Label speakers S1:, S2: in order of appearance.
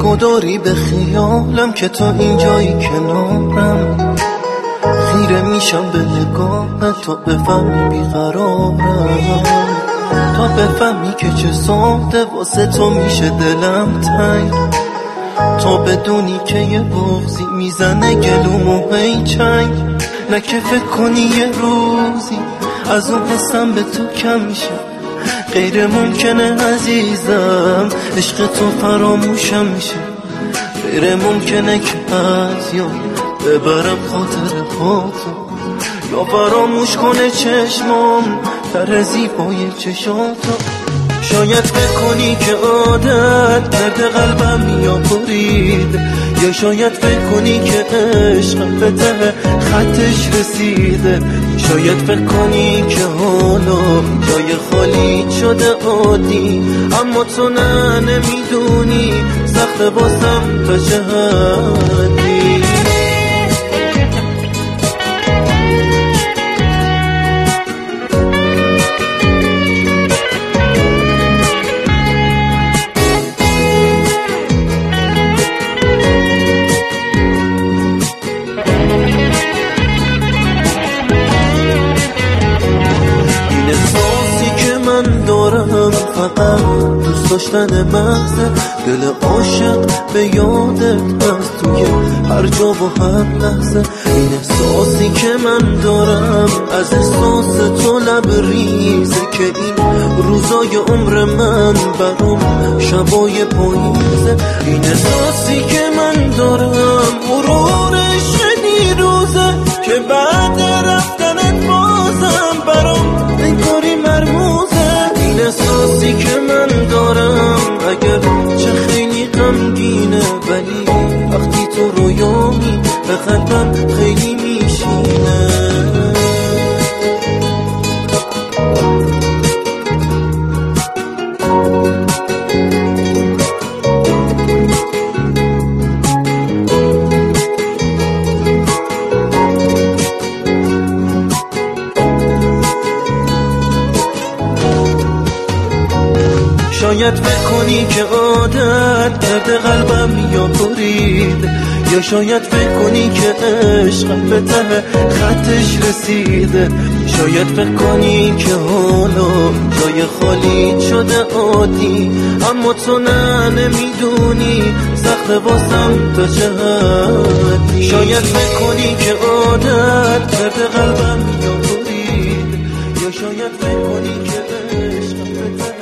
S1: نگوداری به خیالم که تو اینجایی کنارم، خیره میشم به نگاه تو بفهمی بیقرارم، تا بفهمی که چه ساده واسه تو میشه دلم تنگ، تا بدونی که یه بغضی میزنه گلومو هی چنگ، نه که فکر کنی یه روزی از اون حسم به تو کم میشه، غیر ممکنه عزیزم عشق تو فراموشم میشه، غیر ممکنه که از یاد ببرم خاطر خودتو، یا فراموش کنه چشمام در زیبای چشاتو. شاید فکر کنی که عادت کرده قلبم یا برید، یا شاید فکر کنی که عشقم به ته خطش رسیده، شاید فکر کنی که حالا جای خالی شده عادی، اما تو نه نمیدونی سخت باسم تا چه حدی. فقط دوست داشتن محض دل عاشق به یادت هست توی هر جا و هر لحظه، این احساسی که من دارم از احساس تو لبریزه، که این روزای عمر من برام شبای پاییزه، این احساسی که من دارم غرورش دیروزه، که بعد رفتنت بازم برام انگاری مرموزه، این احساسی که من دارم اگر چه خیلی غمگینه، ولی وقتی تو رویامی به قلبم خیلی میشینه. شاید فکر کنی که عادت کرده قلبم یا برید، یا شاید فکر کنی که عشقم به ته خطش رسیده، شاید فکر کنی که حالا جای خالی شده عادی، اما تو نه نمیدونی سخت واسم تا چه حدی. شاید فکر کنی که عادت کرده قلبم یا برید، یا شاید فکر کنی که عشقم به ته